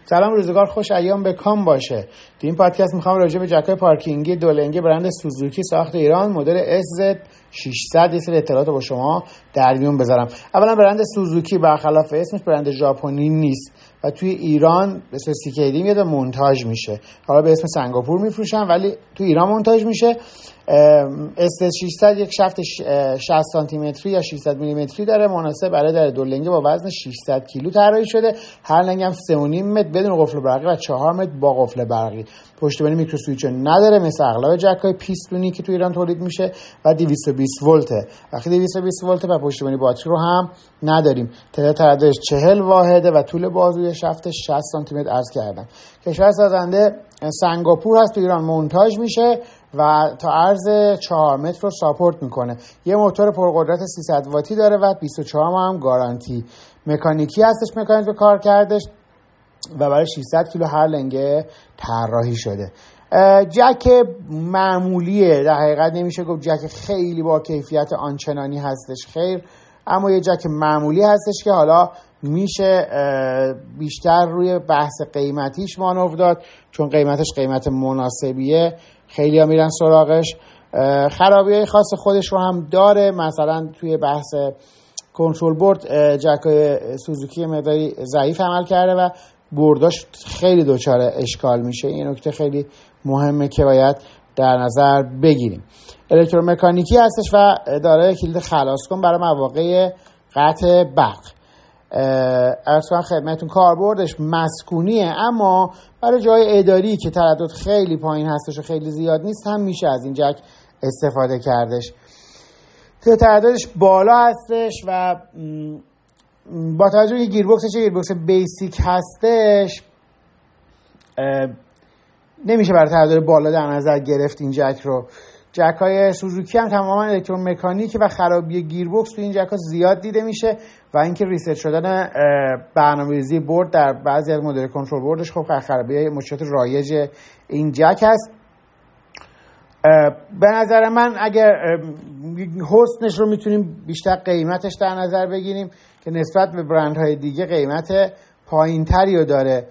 سلام، روزگار خوش، ایام بکام باشه. تو این پادکست میخوام راجع به جک‌های پارکینگی دولنگی برند سوزوکی ساخت ایران مدل SZ600 یه سری اطلاعات با شما در میون بذارم. اولا برند سوزوکی برخلاف اسمش برند ژاپنی نیست و توی ایران به صورت CKD میاد و مونتاژ میشه. حالا به اسم سنگاپور میفروشن ولی توی ایران مونتاژ میشه. SZ600 یک شافت 60 سانتی متری یا 600 میلیمتری داره، مناسب برای در دو لنگه با وزن 600 کیلو طراحی شده. هر لنگ هم 3.5 متر بدون قفل برقی و 4 متر با قفل برقی. پشتیبانی میکرو سوئیچ نداره مثل اغلب جک‌های پیستونی که تو ایران تولید میشه و 220 ولته. وقتی 220 ولته و پشتیبانی باتری رو هم نداریم. تعداد ترددش 40 واحده و طول بازوی شافت 60 سانتی متر عرض کردم. کشور سازنده سنگاپور هست، تو ایران مونتاژ میشه و تا عرض 4 متر رو ساپورت میکنه. یه موتور پرقدرت 300 واتی داره و 24 ماه هم گارانتی. مکانیکی هستش، مکانیزم کار کردش و برای 600 کیلو هر لنگه طراحی شده. جک معمولیه، در حقیقت نمیشه گفت جک خیلی با کیفیت آنچنانی هستش، خیر، اما یه جک معمولی هستش که حالا میشه بیشتر روی بحث قیمتیش مانور داد، چون قیمتش قیمت مناسبیه، خیلی ها میرن سراغش. خرابی‌های خاص خودش رو هم داره، مثلا توی بحث کنترل برد جک‌های سوزوکی مقداری ضعیف عمل کرده و برداش خیلی دچار اشکال میشه. این نکته خیلی مهمه که باید در نظر بگیریم. الکترومکانیکی هستش و دارای کلید خلاص کن برای مواقع قطع برق. اصلا خدمتتون کاربردش مسکونیه، اما برای جای اداری که تردد خیلی پایین هستش و خیلی زیاد نیست هم میشه از این جک استفاده کردش. ترددش بالا هستش و با توجه به گیربکسش گیربکس بیسیک هستش نمیشه برای تردد بالا در نظر گرفت این جک رو. جک‌های سوزوکی هم تماما الکترومکانیک و خرابی گیربکس تو این جک‌ها زیاد دیده میشه و اینکه ریست شدن برنامه‌ریزی برد در بعضی از مدل کنترل بردش خب خرابی‌های مشکلات رایج این جک هست. به نظر من اگر حسنش رو میتونیم بیشتر قیمتش در نظر بگیریم که نسبت به برندهای دیگه قیمت پایین‌تری رو داره.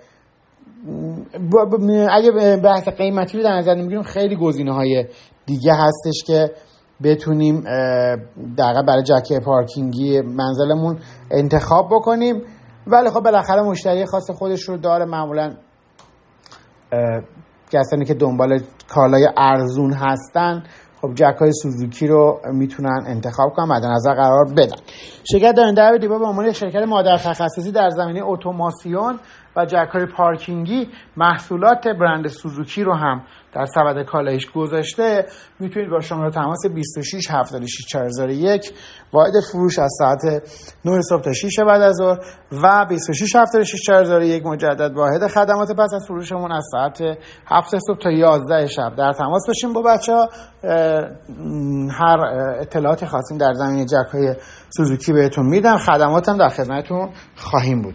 اگه بحث قیمتی رو در نظر نمیگیریم خیلی گزینه‌های دیگه هستش که بتونیم دقیقا برای جک پارکینگی منزلمون انتخاب بکنیم، ولی خب بالاخره مشتری خاص خودش رو داره. معمولا کسانی که دنبال کالای ارزون هستن خب جک‌های سوزوکی رو میتونن انتخاب کنن، مد نظر قرار بدن. شرکت دارنده دیبا به عنوان شرکت مادر تخصصی در زمینه اتوماسیون و جک‌های پارکینگی محصولات برند سوزوکی رو هم در سبد کالایش گذاشته. میتونید با شماره تماس 26 76 4001 واحد فروش از ساعت 9 صبح تا 6 بعد از ظهر و 26 76 4001 مجدد واحد خدمات پس از فروشمون از ساعت 7 صبح تا 11 شب در تماس باشیم با بچه‌ها. هر اطلاعاتی خواستین در زمینه جک‌های سوزوکی بهتون میدم. خدماتم در خدمتتون خواهیم بود.